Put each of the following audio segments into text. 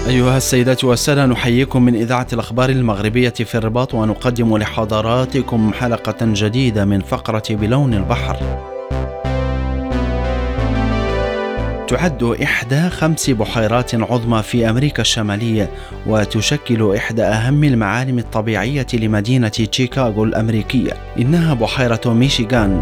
أيها السيدات والسادة، نحييكم من إذاعة الأخبار المغربية في الرباط، ونقدم لحضراتكم حلقة جديدة من فقرة بلون البحر. تعد إحدى 5 بحيرات عظمى في أمريكا الشمالية، وتشكل إحدى أهم المعالم الطبيعية لمدينة شيكاغو الأمريكية. إنها بحيرة ميشيغان.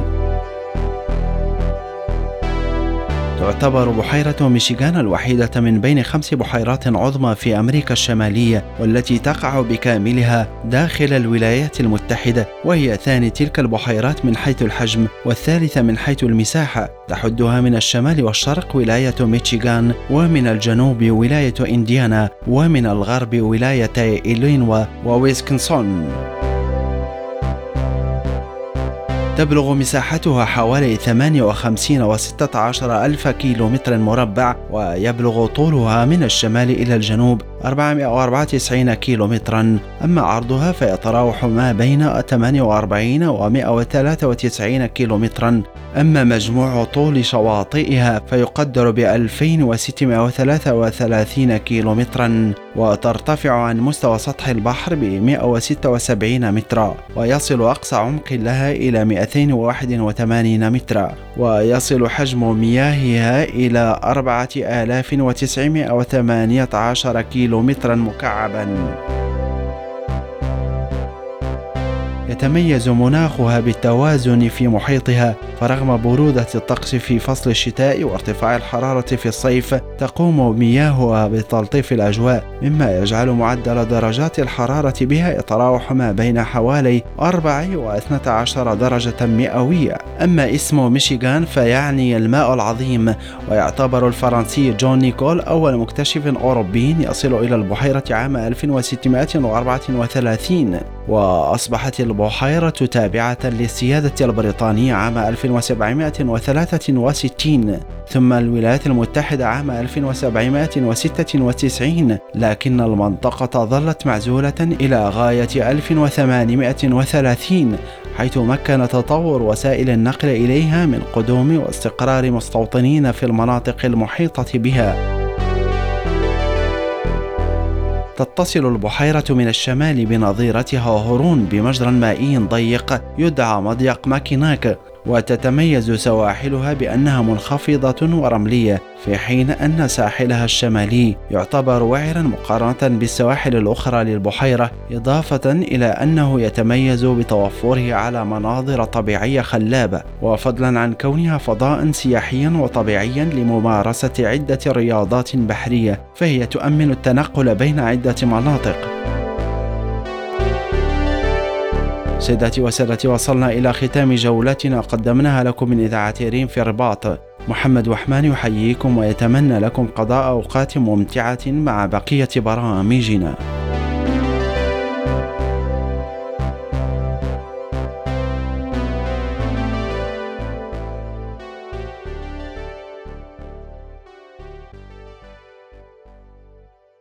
تعتبر بحيرة ميشيغان الوحيدة من بين 5 بحيرات عظمى في أمريكا الشمالية، والتي تقع بكاملها داخل الولايات المتحدة، وهي ثاني تلك البحيرات من حيث الحجم، والثالثة من حيث المساحة. تحدها من الشمال والشرق ولاية ميشيغان، ومن الجنوب ولاية إنديانا، ومن الغرب ولاية إلينوا وويسكنسون. تبلغ مساحتها حوالي 58.16 ألف كيلومتر مربع، ويبلغ طولها من الشمال إلى الجنوب 494 كيلومترا. أما عرضها فيتراوح ما بين 48 و 193 كيلومترا. أما مجموع طول شواطئها فيقدر ب 2633 كيلومترا، وترتفع عن مستوى سطح البحر ب 176 مترا، ويصل أقصى عمق لها إلى 281 مترا، ويصل حجم مياهها إلى 4918 كيلومترا مكعبا. يتميز مناخها بالتوازن في محيطها، فرغم برودة الطقس في فصل الشتاء وارتفاع الحرارة في الصيف، تقوم مياهها بتلطيف الأجواء، مما يجعل معدل درجات الحرارة بها يتراوح ما بين حوالي 4 و12 درجة مئوية. أما اسم ميشيغان فيعني الماء العظيم، ويعتبر الفرنسي جون نيكول أول مكتشف أوروبي يصل إلى البحيرة عام 1634، وأصبحت البحيرة تابعة للسيادة البريطانية عام 1763، ثم الولايات المتحدة عام 1796، لكن المنطقة ظلت معزولة إلى غاية 1830، حيث مكن تطور وسائل النقل إليها من قدوم واستقرار مستوطنين في المناطق المحيطة بها. تتصل البحيرة من الشمال بنظيرتها هورون بمجرى مائي ضيق يدعى مضيق ماكيناك، وتتميز سواحلها بأنها منخفضة ورملية، في حين أن ساحلها الشمالي يعتبر وعرا مقارنة بالسواحل الأخرى للبحيرة، إضافة إلى أنه يتميز بتوفره على مناظر طبيعية خلابة، وفضلا عن كونها فضاء سياحيا وطبيعيا لممارسة عدة رياضات بحرية، فهي تؤمن التنقل بين عدة مناطق. سيداتي وسادتي، وصلنا إلى ختام جولتنا قدمناها لكم من إذاعة ريم في الرباط. محمد وحمان يحييكم ويتمنى لكم قضاء أوقات ممتعة مع بقية برامجنا.